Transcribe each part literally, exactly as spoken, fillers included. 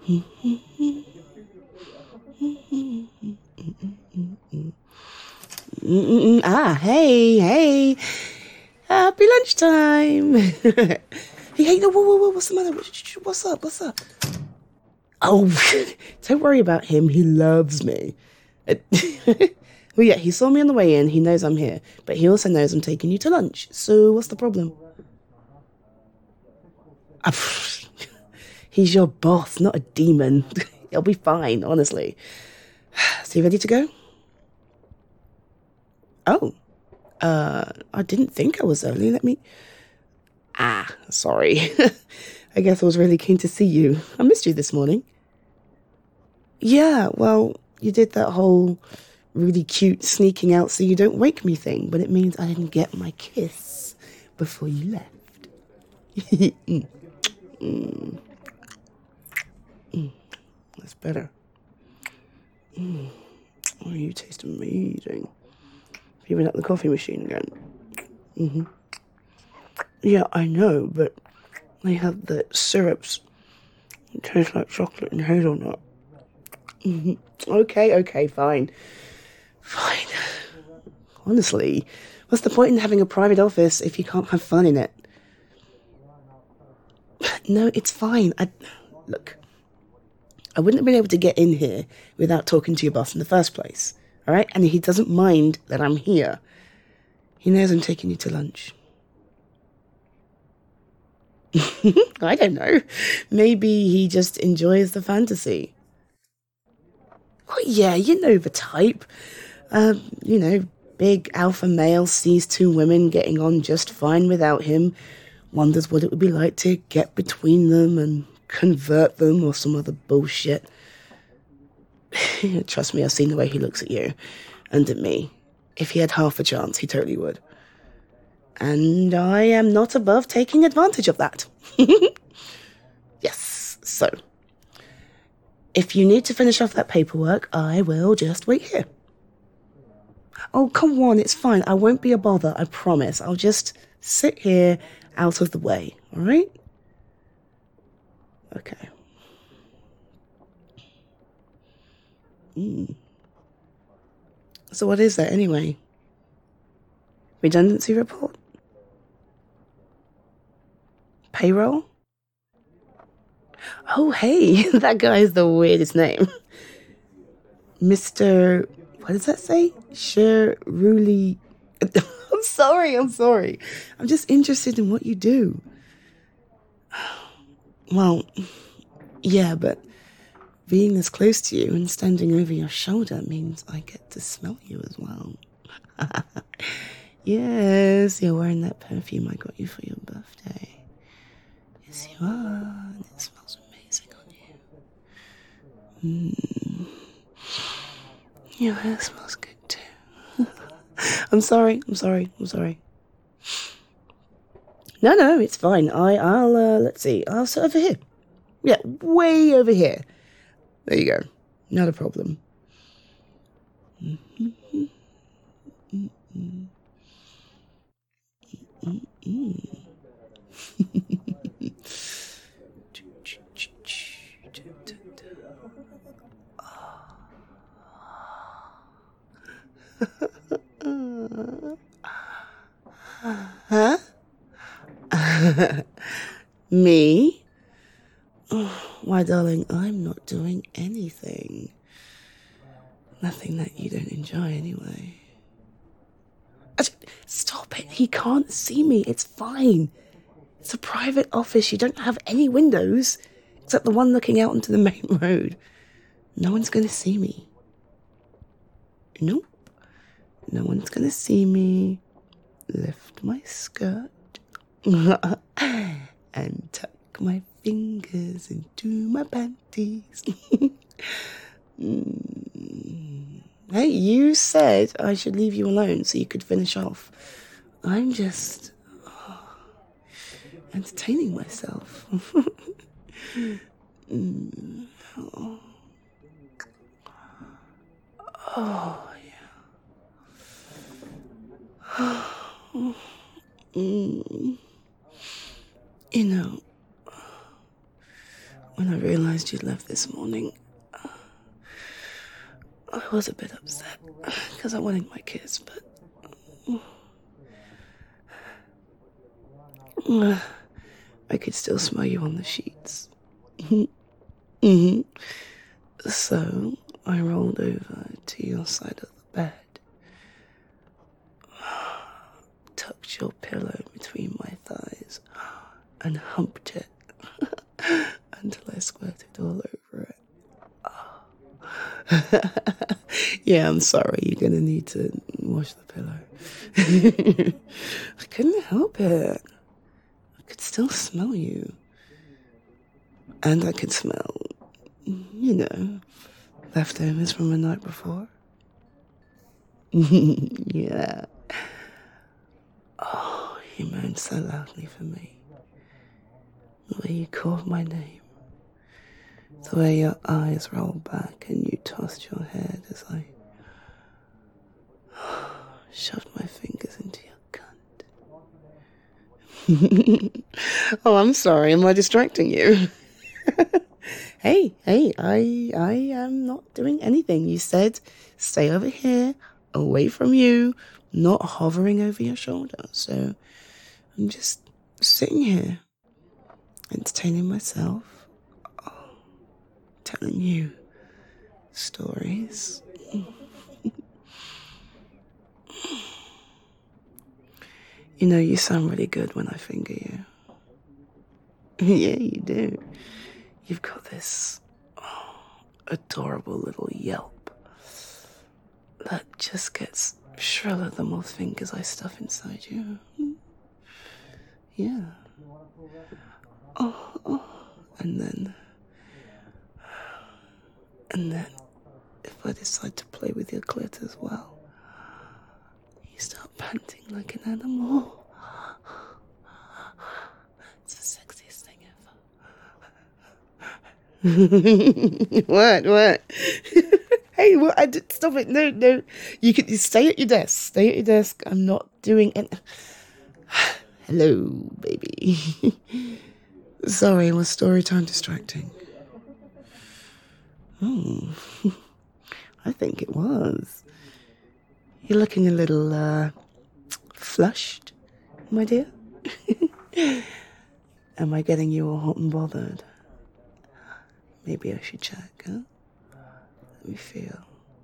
Mm-mm. Ah, hey, hey. Happy lunchtime. Hey, hey, no, whoa, whoa, whoa, what's the matter? What's up, what's up? Oh, don't worry about him. He loves me. Well, yeah, he saw me on the way in. He knows I'm here. But he also knows I'm taking you to lunch. So what's the problem? Ah, he's your boss, not a demon. He'll be fine, honestly. So you ready to go? Oh, uh, I didn't think I was early. Let me... Ah, sorry. I guess I was really keen to see you. I missed you this morning. Yeah, well, you did that whole really cute sneaking out so you don't wake me thing, but it means I didn't get my kiss before you left. mm. Mm. Mm. That's better. Mm. Oh, you taste amazing. Have you been at the coffee machine again? Mm-hmm. Yeah, I know, but they have the syrups. It tastes like chocolate and hazelnut. Mm-hmm. Okay, okay, fine. Fine. Honestly, what's the point in having a private office if you can't have fun in it? No, it's fine. I, look, I wouldn't have been able to get in here without talking to your boss in the first place, all right? And he doesn't mind that I'm here. He knows I'm taking you to lunch. I don't know. Maybe he just enjoys the fantasy. Oh, yeah, you know the type. Um, you know, big alpha male sees two women getting on just fine without him, wonders what it would be like to get between them and convert them or some other bullshit. Trust me, I've seen the way he looks at you and at me. If he had half a chance, he totally would. And I am not above taking advantage of that. Yes, so if you need to finish off that paperwork, I will just wait here. Oh, come on, it's fine. I won't be a bother, I promise. I'll just sit here out of the way, all right? Okay. Mm. So what is that anyway? Redundancy report? Payroll? Oh, hey, that guy is the weirdest name. Mister What does that say? Sheruli. I'm sorry, I'm sorry. I'm just interested in what you do. Well, yeah, but being this close to you and standing over your shoulder means I get to smell you as well. Yes, you're wearing that perfume I got you for your birthday. Yes, you are. And it smells amazing on you. Mm. Your hair smells good too. I'm sorry, I'm sorry, I'm sorry. No, no, it's fine. I, I'll, uh, let's see. I'll sit over here. Yeah, way over here. There you go. Not a problem. Mm-hmm. Mm-hmm. Mm-hmm. Huh? Me? Oh, why, darling, I'm not doing anything. Nothing that you don't enjoy anyway. Stop it. He can't see me. It's fine. It's a private office. You don't have any windows except the one looking out onto the main road. No one's going to see me. Nope. No one's going to see me. Lift my skirt and tuck my fingers into my panties. mm. Hey, you said I should leave you alone so you could finish off. I'm just oh, entertaining myself. mm. oh. oh, yeah. mm. You know, when I realised you'd left this morning, I was a bit upset because I wanted my kiss, but I could still smell you on the sheets. mm-hmm. So I rolled over to your side of the bed, tucked your pillow between my thighs, and humped it until I squirted all over it. Yeah, I'm sorry, you're gonna need to wash the pillow. I couldn't help it. I could still smell you. And I could smell, you know, leftovers from the night before. Yeah. Oh, you moaned so loudly for me. The way you called my name. The way your eyes rolled back and you tossed your head as I shoved my fingers into your cunt. Oh, I'm sorry. Am I distracting you? Hey, hey, I, I am not doing anything. You said stay over here, away from you, not hovering over your shoulder. So I'm just sitting here, entertaining myself, oh, telling you stories. You know, you sound really good when I finger you. Yeah, you do. You've got this oh, adorable little yelp that just gets shriller the more fingers I stuff inside you. Yeah. Oh, oh. And then, and then, if I decide to play with your clit as well, you start panting like an animal. It's the sexiest thing ever. What? What? Hey, what? I did, stop it! No, no. You can you stay at your desk. Stay at your desk. I'm not doing it. Hello, baby. Sorry, was story time distracting? Oh, I think it was. You're looking a little uh, flushed, my dear. Am I getting you all hot and bothered? Maybe I should check, huh? Let me feel.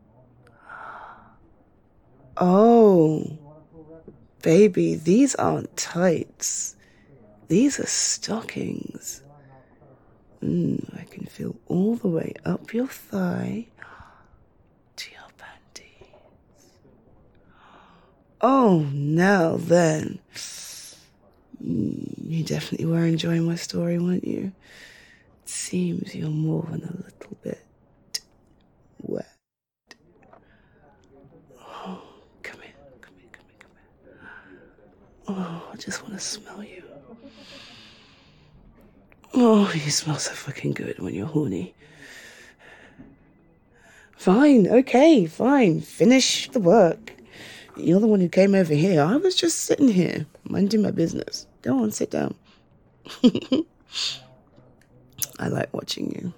Oh, baby, these aren't tights. These are stockings. Mm, I can feel all the way up your thigh to your panties. Oh, now then. Mm, you definitely were enjoying my story, weren't you? It seems you're more than a little bit wet. Oh, come here, come here, come here, come here. Oh, I just want to smell you. Oh, you smell so fucking good when you're horny. Fine, okay, fine. Finish the work. You're the one who came over here. I was just sitting here, minding my business. Go on, sit down. I like watching you.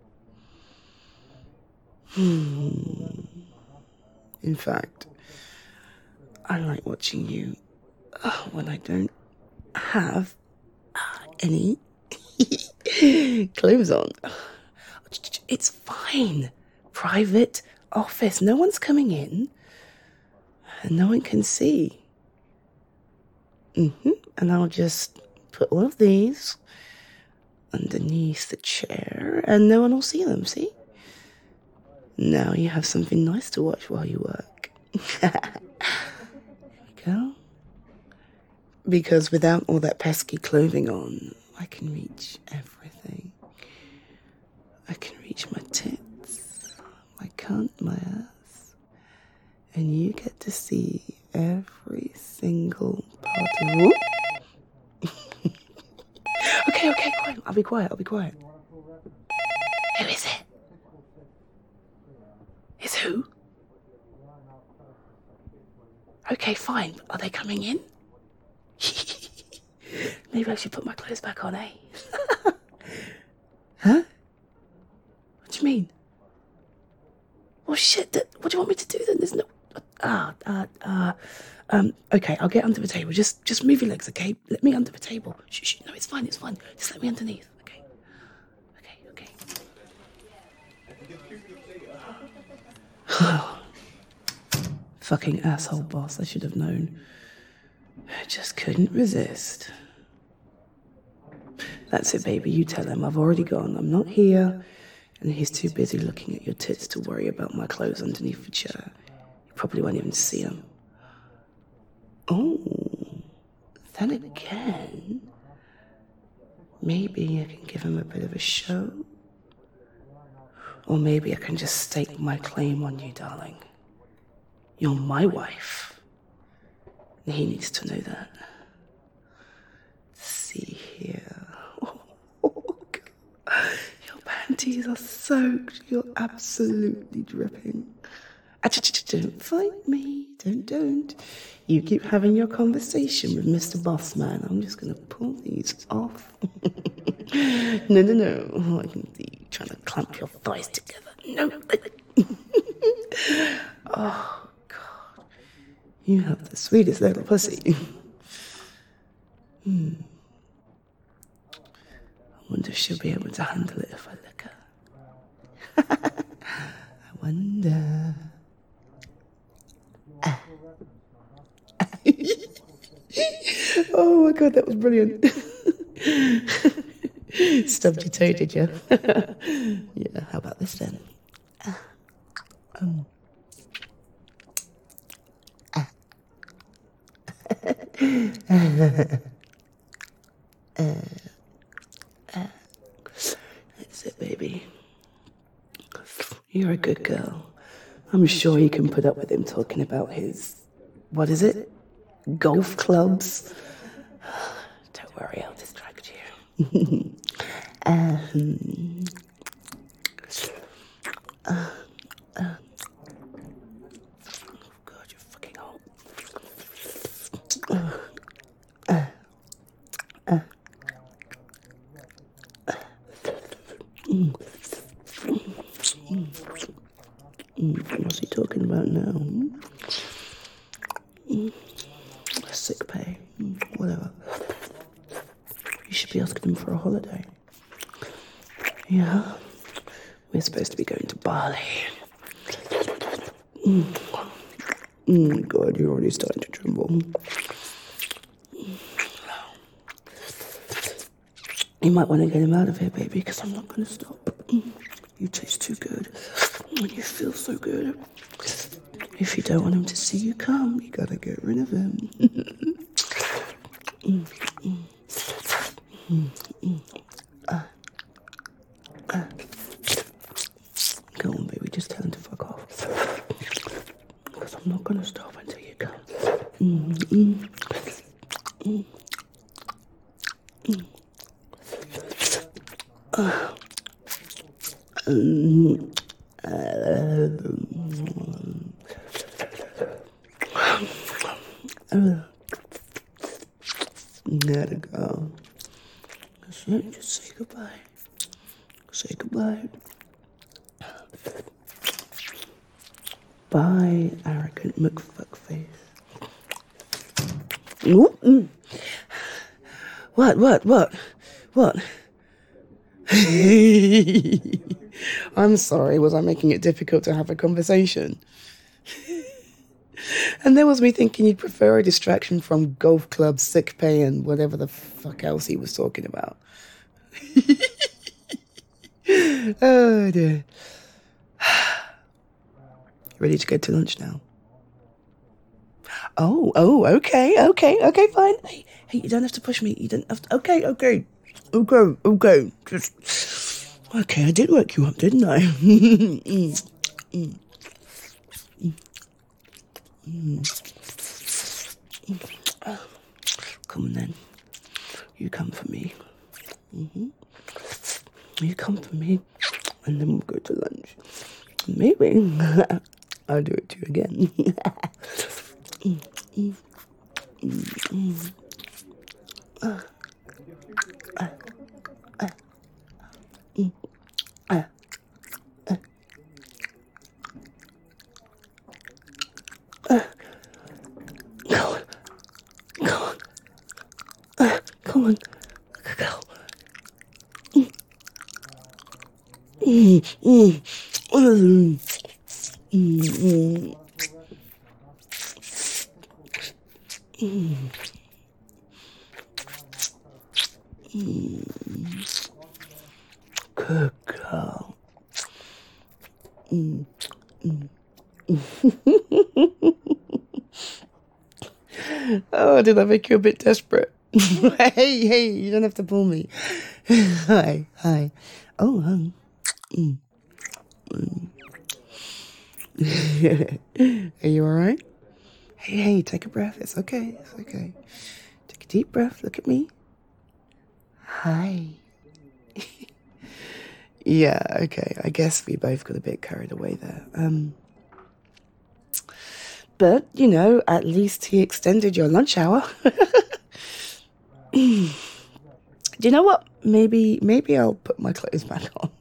Hmm. In fact, I like watching you uh, when I don't have uh, any clothes on. It's fine. Private office. No one's coming in. And no one can see. Mm-hmm. And I'll just put all of these underneath the chair and no one will see them, see? Now you have something nice to watch while you work. Here we go. Because without all that pesky clothing on, I can reach everything. I can reach my tits, my cunt, my ass. And you get to see every single part of it. Okay, okay, quiet. I'll be quiet, I'll be quiet. Who is it? Is who? Okay, fine. Are they coming in? Maybe I should put my clothes back on, eh? Huh? shit. That, what do you want me to do then? There's no... Ah, uh, uh, um, okay, I'll get under the table. Just just move your legs, okay? Let me under the table. Shh, shh, no, it's fine, it's fine. Just let me underneath, okay? Okay, okay. Fucking asshole boss, I should have known. I just couldn't resist. That's it, baby, you tell him I've already gone. I'm not here, and he's too busy looking at your tits to worry about my clothes underneath the chair. You probably won't even see them. Oh, then again, maybe I can give him a bit of a show. Or maybe I can just stake my claim on you, darling. You're my wife. And he needs to know that. See here. Oh, God. Your panties are soaked. You're absolutely dripping. Don't fight me. Don't, don't. You keep having your conversation with Mister Bossman. I'm just going to pull these off. No, no, no. I can see you trying to clamp your thighs together. No. Oh, God. You have the sweetest little pussy. Hmm. I wonder if she'll be able to handle it if I lick her. I wonder... Oh my God, that was brilliant. Stubbed your toe, did you? Yeah, how about this then? Uh, um. uh. uh. Uh. That's it, baby. You're a good girl. I'm sure you can put up with him talking about his, what is it? Golf clubs? Don't worry, I'll distract you. um, uh, uh, oh God, you're fucking hot. Uh, uh, uh, uh, mm, mm, mm, what's he talking about now? Mm. Sick pay, whatever. You should be asking him for a holiday. Yeah, we're supposed to be going to Bali. Mm. Mm, God, you're already starting to tremble. You might want to get him out of here, baby, because I'm not going to stop. You taste too good, and you feel so good. If you don't want him to see you come, you gotta get rid of him. mm, mm, mm, mm. Uh, uh. Go on, baby, just tell him to fuck off. Because I'm not gonna stop until you come. Mm, mm, mm, mm. Uh, um, uh, Uh, gotta go. That's it, just say goodbye. Say goodbye. Bye, arrogant McFuckface. Ooh, mm. What, what, what, what? I'm sorry, was I making it difficult to have a conversation? And there was me thinking you'd prefer a distraction from golf club, sick pay, and whatever the fuck else he was talking about. Oh, dear. Ready to go to lunch now? Oh, oh, okay, okay, okay, fine. Hey, hey, you don't have to push me. You don't have to. Okay, okay, okay, okay. Just okay. I did work you up, didn't I? mm, mm, mm, mm. Oh, come on then. You come for me. Mm-hmm. You come for me, and then we'll go to lunch. Maybe I'll do it to you again. mm, mm, mm, mm. Uh, uh, uh, mm, uh, uh. Come on. Good girl. Mm, mm, mm, mm, mm. Mm. Mm. Good girl. Mm. Mm. Oh, did I make you a bit desperate? Hey, hey, you don't have to pull me. Hi, hi. Oh, um. Mm. Mm. Are you all right? Hey, hey, take a breath. It's okay. It's okay. Take a deep breath. Look at me. Hi. Yeah, okay. I guess we both got a bit carried away there. Um, but, you know, at least he extended your lunch hour. Do you know what? Maybe, maybe I'll put my clothes back on.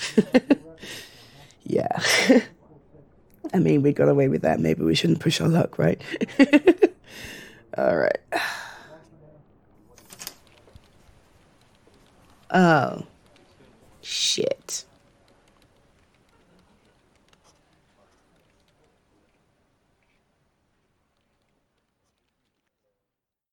Yeah. I mean, we got away with that. Maybe we shouldn't push our luck, right? All right. Oh. Shit.